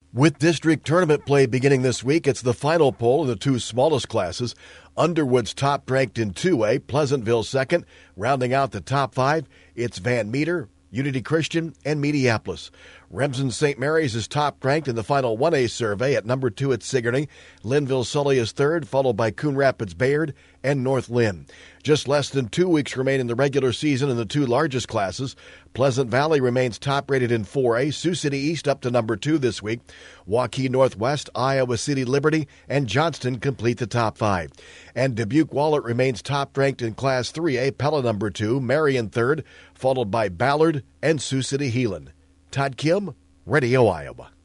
With district tournament play beginning this week, it's the final poll in the two smallest classes. Underwood's top-ranked in 2A, Pleasantville second. Rounding out the top five, it's Van Meter, Unity Christian, and Mediapolis. Remsen St. Mary's is top-ranked in the final 1A survey. At number 2, it's Sigourney. Linville-Sully is third, followed by Coon Rapids-Bayard and North Lynn. Just less than 2 weeks remain in the regular season in the two largest classes. Pleasant Valley remains top-rated in 4A. Sioux City East up to number 2 this week. Waukee Northwest, Iowa City Liberty, and Johnston complete the top 5. And Dubuque-Wahlert remains top-ranked in Class 3A. Pella number 2, Marion third, followed by Ballard and Sioux City Heelan. Todd Kim, Radio Iowa.